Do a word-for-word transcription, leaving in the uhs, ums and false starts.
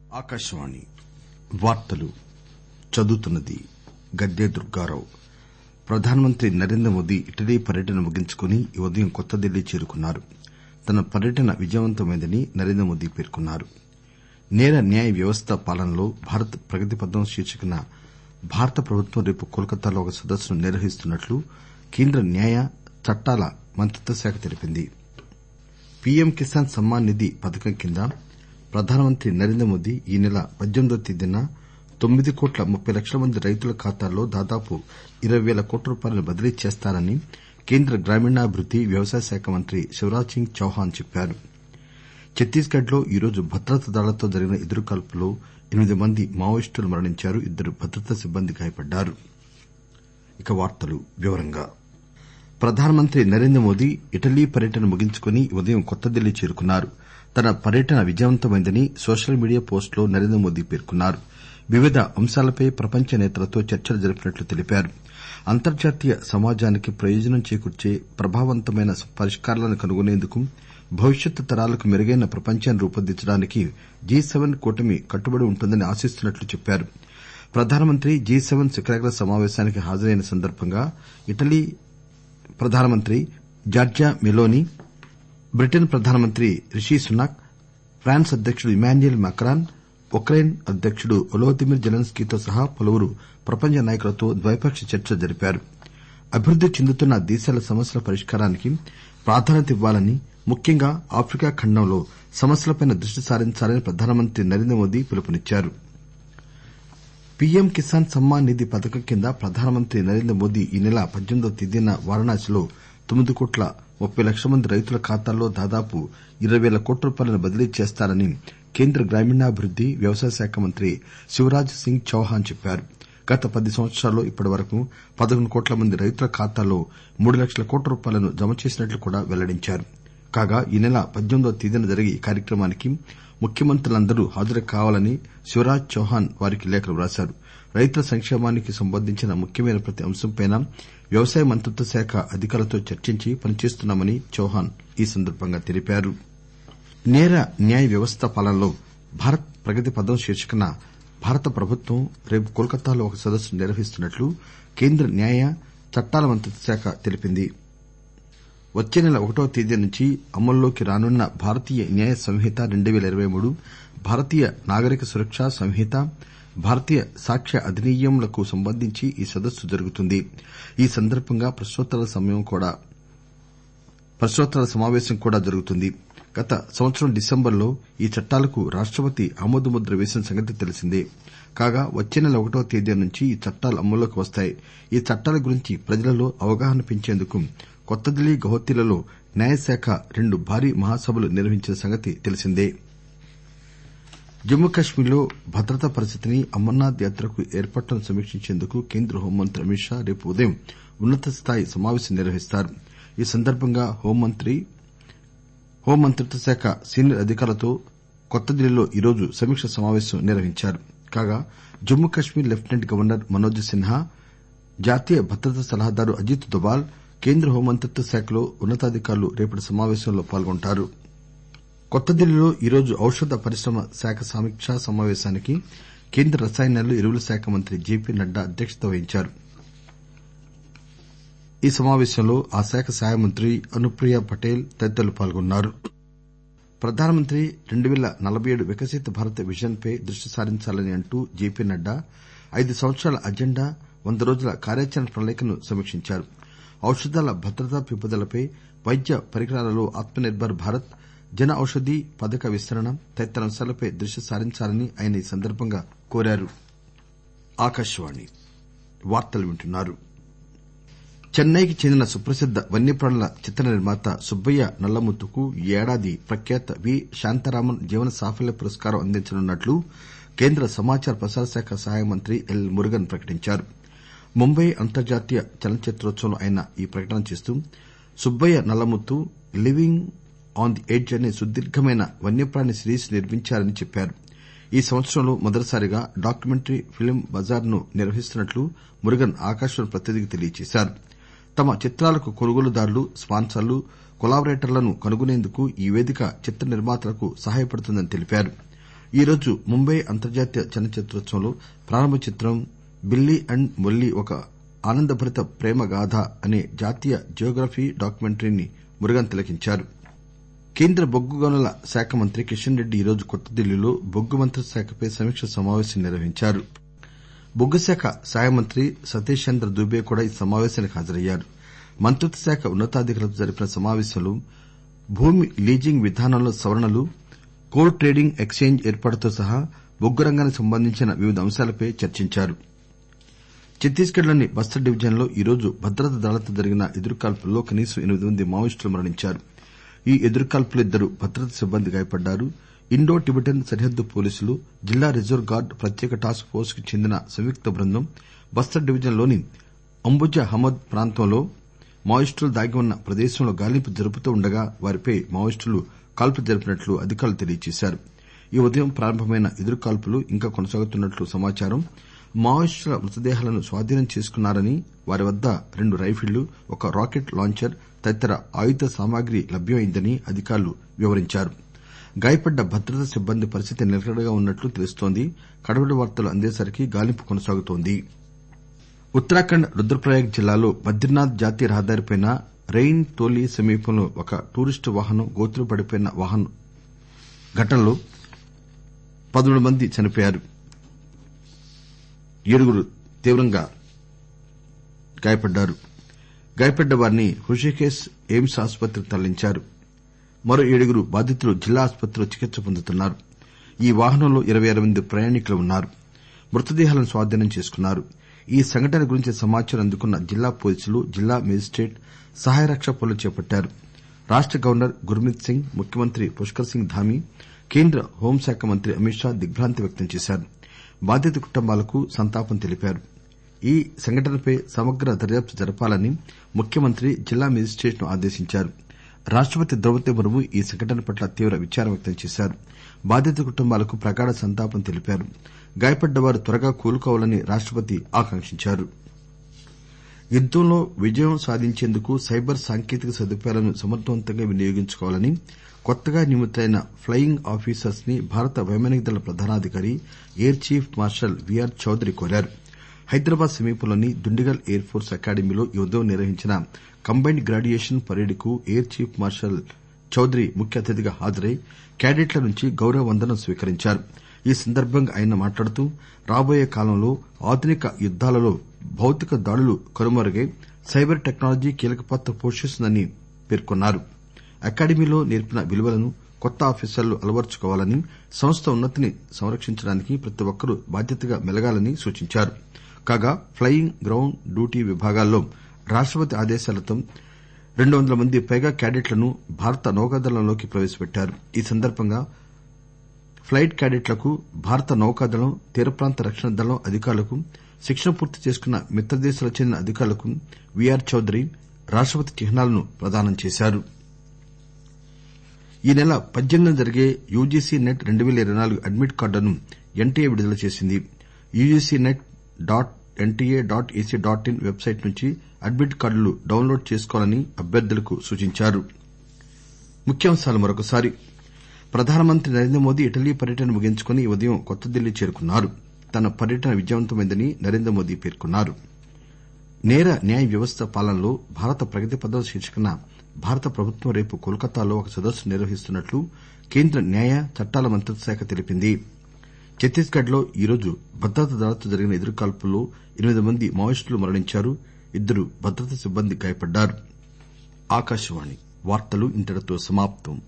ఆకాశవాణి వార్తలు చదువుతున్నది గద్దె దుర్గారావు. ప్రధానమంత్రి నరేంద్రమోదీ ఇటలీ పర్యటన ముగించుకుని ఈ ఉదయం కొత్తదిల్లీ చేరుకున్నారు. తన పర్యటన విజయవంతమైందని నరేంద్రమోదీ పేర్కొన్నారు. నేర న్యాయ వ్యవస్థ పాలనలో భారత్ ప్రగతి పథం శీర్షికన భారత ప్రభుత్వం రేపు కోల్కతాలో ఒక సదస్సును నిర్వహిస్తున్నట్లు కేంద్ర న్యాయ చట్టాల మంత్రిత్వ శాఖ తెలిపింది. పీఎం కిసాన్ సమ్మాన్ నిధి పథకం కింద ప్రధానమంత్రి నరేంద్రమోదీ ఈ నెల పద్దెనిమిదివ తేదీన తొమ్మిది కోట్ల ముప్పై లక్షల మంది రైతుల ఖాతాల్లో దాదాపు ఇరవై పేల కోట్ల రూపాయలను బదిలీ చేస్తారని కేంద్ర గ్రామీణాభివృద్ది వ్యవసాయ శాఖ మంత్రి శివరాజ్ సింగ్ చౌహాన్ చెప్పారు. ఛత్తీస్ గఢ్ లో ఈరోజు భద్రతా దళాలతో జరిగిన ఎదురుకాల్పుల్లో ఎనిమిది మంది మావోయిస్టులు మరణించారు. ఇద్దరు భద్రతా సిబ్బంది గాయపడ్డారు. ప్రధానమంత్రి నరేంద్రమోదీ ఇటలీ పర్యటన ముగించుకుని ఈ ఉదయం కొత్తదిల్లీ చేరుకున్నారు. తన పర్యటన విజయవంతమైందని సోషల్ మీడియా పోస్ట్ లో నరేంద్రమోదీ పేర్కొన్నారు. వివిధ అంశాలపై ప్రపంచ నేతలతో చర్చలు జరిపినట్లు తెలిపారు. అంతర్జాతీయ సమాజానికి ప్రయోజనం చేకూర్చే ప్రభావవంతమైన పరిష్కారాలను కనుగొనేందుకు భవిష్యత్తు తరాలకు మెరుగైన ప్రపంచాన్ని రూపొందించడానికి జి సెవెన్ కూటమి కట్టుబడి ఉంటుందని ఆశిస్తున్నట్లు చెప్పారు. ప్రధానమంత్రి జి సెవెన్ శిఖరాగ్ర సమావేశానికి హాజరైన సందర్భంగా ఇటలీ ప్రధానమంత్రి జార్జియా మెలోనీ, బ్రిటన్ ప్రధానమంత్రి రిషీ సునాక్, ఫ్రాన్స్ అధ్యకుడు ఇమాన్యుయల్ మాక్రాన్, ఉక్రెయిన్ అధ్యకుడు వొలోదిమిర్ జెలెన్స్కీతో సహా పలువురు ప్రపంచ నాయకులతో ద్వైపాక్షిక చర్చలు జరిపారు. అభివృద్ది చెందుతున్న దేశాల సమస్యల పరిష్కారానికి ప్రాధాన్యత ఇవ్వాలని, ముఖ్యంగా ఆఫ్రికా ఖండంలో సమస్యలపై దృష్టి సారించాలని ప్రధానమంత్రి నరేంద్రమోదీ పిలుపునిచ్చారు. పీఎం కిసాన్ సమ్మాన్ నిధి పథకం కింద ప్రధానమంత్రి నరేంద్రమోదీ ఈ నెల పద్దెనిమిదివ తేదీన వారణాసిలో తొమ్మిది కోట్ల ముప్పై లక్షల మంది రైతుల ఖాతాల్లో దాదాపు ఇరవై పేల కోట్ల రూపాయలను బదిలీ చేస్తారని కేంద్ర గ్రామీణాభివృద్ది వ్యవసాయ శాఖ మంత్రి శివరాజ్ సింగ్ చౌహాన్ చెప్పారు. గత పది సంవత్సరాల్లో ఇప్పటివరకు పదకొండు కోట్ల మంది రైతుల ఖాతాల్లో మూడు లక్షల కోట్ల రూపాయలను జమ చేసినట్లు కూడా వెల్లడించారు. కాగా ఈ నెల పద్దెనిమిదివ తేదీన జరిగే ఈ కార్యక్రమానికి ముఖ్యమంత్రులందరూ హాజరు కావాలని శివరాజ్ చౌహాన్ వారికి లేఖలు రాశారు. రైతుల సంక్షేమానికి సంబంధించిన ముఖ్యమైన ప్రతి అంశంపై వ్యవసాయ మంత్రిత్వ శాఖ అధికారులతో చర్చించి పనిచేస్తున్నామని చౌహాన్ ఈ సందర్భంగా తెలిపారు. నేర న్యాయ వ్యవస్థ పాలనలో భారత్ ప్రగతి పథం శీర్షికన భారత ప్రభుత్వం రేపు కోల్కతాలో ఒక సదస్సును నిర్వహిస్తున్నట్లు కేంద్ర న్యాయ చట్టాల మంత్రిత్వ శాఖ తెలిపింది. వచ్చే నెల ఒకటవ తేదీ నుంచి అమల్లోకి రానున్న భారతీయ న్యాయ సంహిత రెండు పేల ఇరవై మూడు, భారతీయ నాగరిక సురక్ష సంహిత, భారతీయ సాక్ష్య అధినియంలకు సంబంధించి ఈ సదస్సు జరుగుతుంది. ఈ సందర్భంగా ప్రశ్నోత్తరాల సమావేశం కూడా జరుగుతుంది. గత సంవత్సరం డిసెంబర్లో ఈ చట్టాలకు రాష్టపతి ఆమోదముద్ర వేసిన సంగతి తెలిసిందే. కాగా వచ్చే నెల ఒకటవ తేదీ నుంచి ఈ చట్టాలు అమల్లోకి వస్తాయి. ఈ చట్టాల గురించి ప్రజలలో అవగాహన పెంచేందుకు కొత్తదిల్లీ, గౌహతిలలో న్యాయశాఖ రెండు భారీ మహాసభలు నిర్వహించిన సంగతి తెలిసిందే. జమ్మూ కశ్మీర్లో భద్రతా పరిస్థితిని, అమర్నాథ్ యాత్రకు ఏర్పాట్లను సమీక్షించేందుకు కేంద్ర హోంమంత్రి అమిత్ షా రేపు ఉదయం ఉన్నత స్థాయి సమావేశం నిర్వహిస్తారు. ఈ సందర్భంగా హోంమంత్రిత్వ శాఖ సీనియర్ అధికారులతో కొత్తదిల్లీలో ఈరోజు సమీక్ష సమావేశం నిర్వహించారు. కాగా జమ్మూ కశ్మీర్ లెప్టినెంట్ గవర్నర్ మనోజ్ సిన్హా, జాతీయ భద్రతా సలహాదారు అజిత్ దోబాల్, కేంద్ర హోంమంత్రిత్వ శాఖలో ఉన్నతాధికారులు రేపటి సమావేశంలో పాల్గొంటారు. కొత్తదిల్లీలో ఈరోజు ఔషధ పరిశ్రమ శాఖ సమీక్షా సమావేశానికి కేంద్ర రసాయనాలు, ఎరువుల శాఖ మంత్రి జేపీ నడ్డా అధ్యక్షత వహించారు. ఈ సమావేశంలో ఆ శాఖ సహాయ మంత్రి అనుప్రియ పటేల్ తదితరులు పాల్గొన్నారు. ప్రధానమంత్రి రెండు పేల నలభై ఏడు వికసిత్ భారత్ విజన్ పై దృష్టి సారించాలని అంటూ జేపీ నడ్డా ఐదు సంవత్సరాల అజెండా, వంద రోజుల కార్యాచరణ ప్రణాళికను సమీక్షించారు. ఔషధాల భద్రతా పెంపుదలపై, వైద్య పరికరాలలో ఆత్మ నిర్బర్ భారత్, జన ఔషధీ పథక విస్తరణ తదితర అంశాలపై దృష్టి సారించాలని ఆయన ఈ సందర్భంగా కోరారు. చెన్నైకి చెందిన సుప్రసిద్ద వన్యప్రాణుల చిత్ర నిర్మాత సుబ్బయ్య నల్లముత్తుకు ఈ ఏడాది ప్రఖ్యాత వి శాంతారామన్ జీవన సాఫల్య పురస్కారం అందించనున్నట్లు కేంద్ర సమాచార ప్రసార శాఖ సహాయ మంత్రి ఎల్ మురుగన్ ప్రకటించారు. ముంబై అంతర్జాతీయ చలనచిత్రోత్సవంలో ఆయన ఈ ప్రకటన చేస్తూ Subbiah Nallamuthu living on the edge అనే సుదీర్ఘమైన వన్యప్రాణి సిరీస్ నిర్మించారని చెప్పారు. ఈ సంవత్సరంలో మొదటిసారిగా డాక్యుమెంటరీ ఫిల్మ్ బజార్ ను నిర్వహిస్తున్నట్లు మురుగన్ ఆకాశవాణి ప్రతినిధికి తెలియజేశారు. తమ చిత్రాలకు కొనుగోలుదారులు, స్పాన్సర్లు, కొలాబరేటర్లను కనుగొనేందుకు ఈ వేదిక చిత్ర నిర్మాతలకు సహాయపడుతుందని తెలిపారు. ఈరోజు ముంబై అంతర్జాతీయ చలనచిత్రోత్సవంలో ప్రారంభ చిత్రం బిల్లీ అండ్ మొల్లీ ఒక ఆనందభరిత ప్రేమ గాథ అనే జాతీయ జియోగ్రఫీ డాక్యుమెంటరీని మురుగన్ తిలకించారు. కేంద్ర బొగ్గు గనుల శాఖ మంత్రి కిషన్ రెడ్డి ఈరోజు కొత్తదిల్లీలో బొగ్గు మంత్రిత్వ శాఖపై సమీక్ష సమావేశం నిర్వహించారు. బొగ్గు శాఖ సహాయ మంత్రి సతీష్ చంద్ర దూబే కూడా ఈ సమావేశానికి హాజరయ్యారు. మంత్రిత్వ శాఖ ఉన్నతాధికారులతో జరిపిన సమావేశంలో భూమి లీజింగ్ విధానంలో సవరణలు, కోల్ ట్రేడింగ్ ఎక్సేంజ్ ఏర్పాటుతో సహా బొగ్గు రంగానికి సంబంధించిన వివిధ అంశాలపై చర్చించారు. ఛత్తీస్ గఢ్ లోని బస్తర్ డివిజన్ లో ఈరోజు భద్రతా దళాలతో జరిగిన ఎదురుకాల్పుల్లో కనీసం ఎనిమిది మంది మావోయిస్టులు మరణించారు. ఈ ఎదురుకాల్పుల్లో ఇద్దరు భద్రతా సిబ్బంది గాయపడ్డారు. ఇండో టిబెటన్ సరిహద్దు పోలీసులు, జిల్లా రిజర్వ్ గార్డ్ ప్రత్యేక టాస్క్ ఫోర్స్ కు చెందిన సంయుక్త బృందం బస్తర్ డివిజన్ లోని అంబుజా హమద్ ప్రాంతంలో మావోయిస్టులు దాగి ఉన్న ప్రదేశంలో గాలింపు జరుపుతూ ఉండగా వారిపై మావోయిస్టులు కాల్పులు జరిపినట్లు అధికారులు తెలియజేశారు. ఈ ఉదయం ప్రారంభమైన ఎదురుకాల్పులు ఇంకా కొనసాగుతున్నట్లు సమాచారం. మావోయిస్టుల మృతదేహాలను స్వాధీనం చేసుకున్నారని, వారి వద్ద రెండు రైఫిళ్లు, ఒక రాకెట్ లాంచర్ తదితర ఆయుధ సామగ్రి లభ్యమైందని అధికారులు వివరించారు. గాయపడ్డ భద్రతా సిబ్బంది పరిస్థితి నిలకడగా ఉన్నట్లు తెలుస్తోంది. కడవడి వార్తలు అందేసరికి గాలింపు కొనసాగుతోంది. ఉత్తరాఖండ్ రుద్రప్రయాగ్ జిల్లాలో బద్రీనాథ్ జాతీయ రహదారిపై రెయిన్ టోలీ సమీపంలో ఒక టూరిస్టు వాహనం గోతిలో పడిపోయిన ఘటనలో పదమూడు మంది చనిపోయారు. ఏడుగురు తీవ్రంగా గాయపడ్డారు. గాయపడ్డ వారిని హృషికేశ్ ఎయిమ్స్ ఆసుపత్రికి తరలించారు. మరో ఏడుగురు బాధితులు జిల్లా ఆసుపత్రిలో చికిత్స పొందుతున్నారు. ఈ వాహనంలో ఇరవై ఆరు మంది ప్రయాణికులు ఉన్నారు. మృతదేహాలను స్వాధీనం చేసుకున్నారు. ఈ సంఘటన గురించి సమాచారం అందుకున్న జిల్లా పోలీసులు, జిల్లా మేజిస్టేట్ సహాయ రక్షణ పనులు చేపట్టారు. రాష్ట గవర్నర్ గుర్మీత్ సింగ్, ముఖ్యమంత్రి పుష్కర్ సింగ్ ధామీ, కేంద్ర హోంశాఖ మంత్రి అమిత్ షా దిగ్బాంతి వ్యక్తం చేశారు. బాధిత కుటుంబాలకు సంతాపం తెలిపారు. ఈ సంఘటనపై సమగ్ర దర్యాప్తు జరపాలని ముఖ్యమంత్రి జిల్లా మేజిస్టేట్ ను ఆదేశించారు. రాష్టపతి ద్రౌపది ముర్ము ఈ సంఘటన పట్ల తీవ్ర విచారం వ్యక్తం చేశారు. బాధిత కుటుంబాలకు ప్రగాఢ సంతాపం తెలిపారు. గాయపడ్డవారు త్వరగా కోలుకోవాలని రాష్టపతి ఆకాంక్షించారు. యుద్దంలో విజయం సాధించేందుకు సైబర్ సాంకేతిక సదుపాయాలను సమర్థవంతంగా వినియోగించుకోవాలని కొత్తగా నియమితులైన ఫ్లయింగ్ ఆఫీసర్స్ ని భారత వైమానిక దళ ప్రధానాధికారి air chief marshal VR Chaudhari కోరారు. హైదరాబాద్ సమీపంలోని దుండిగల్ ఎయిర్ ఫోర్స్ అకాడమీలో ఈ ఉదయం నిర్వహించిన కంబైన్డ్ గ్రాడ్యుయేషన్ పరేడ్ కు ఎయిర్ చీఫ్ మార్షల్ చౌదరి ముఖ్య అతిథిగా హాజరై క్యాడెట్ల నుంచి గౌరవ వందనం స్వీకరించారు. ఈ సందర్బంగా ఆయన మాట్లాడుతూ రాబోయే కాలంలో ఆధునిక యుద్దాలలో భౌతిక దాడులు కనుమరుగై సైబర్ టెక్నాలజీ కీలక పాత్ర పోషిస్తుందని పేర్కొన్నారు. అకాడమీలో నేర్పిన విలువలను కొత్త ఆఫీసర్లు అలవరచుకోవాలని, సంస్థ ఉన్నతిని సంరక్షించడానికి ప్రతి ఒక్కరూ బాధ్యతగా మెలగాలని సూచించారు. కాగా ప్లయింగ్, గ్రౌండ్ డ్యూటీ విభాగాల్లో రాష్టపతి ఆదేశాలతో రెండు వందల మంది పైగా క్యాడెట్లను భారత నౌకాదళంలోకి ప్రవేశపెట్టారు. ఈ సందర్బంగా ప్లైట్ క్యాడెట్లకు భారత నౌకాదళం, తీరప్రాంత రక్షణ దళం అధికారులకు, శిక్షణ పూర్తి చేసుకున్న మిత్రదేశాలకు చెందిన అధికారులకు వీఆర్ చౌదరి రాష్టపతి చిహ్నాలను ప్రదానం చేశారు. ఈ నెల పద్దెనిమిదిన జరిగే యూజీసీ నెట్ రెండు పేల ఇరవై నాలుగు అడ్మిట్ కార్డులను ఎన్టీఏ విడుదల చేసింది. UGC NET dot NTA dot AC dot in website నుంచి అడ్మిట్ కార్డులు డౌన్లోడ్ చేసుకోవాలని అభ్యర్థులకు సూచించారు. ప్రధానమంత్రి నరేంద్ర మోదీ ఇటలీ పర్యటన ముగించుకుని ఈ ఉదయం కొత్తదిల్లీ చేరుకున్నారు. తన పర్యటన విజయవంతమైందని నరేంద్ర మోదీ పేర్కొన్నారు. నేర న్యాయ వ్యవస్థ పాలనలో భారత ప్రగతి పథం శీర్షికన భారత ప్రభుత్వం రేపు కోల్కతాలో ఒక సదస్సు నిర్వహిస్తున్నట్లు కేంద్ర న్యాయ, చట్టాల మంత్రిత్వ శాఖ తెలిపింది. ఛత్తీస్ గఢ్ లో ఈరోజు భద్రతా దళాలతో జరిగిన ఎదురుకాల్పుల్లో ఎనిమిది మంది మావోయిస్టులు మరణించారు. ఇద్దరు భద్రతా సిబ్బంది గాయపడ్డారు.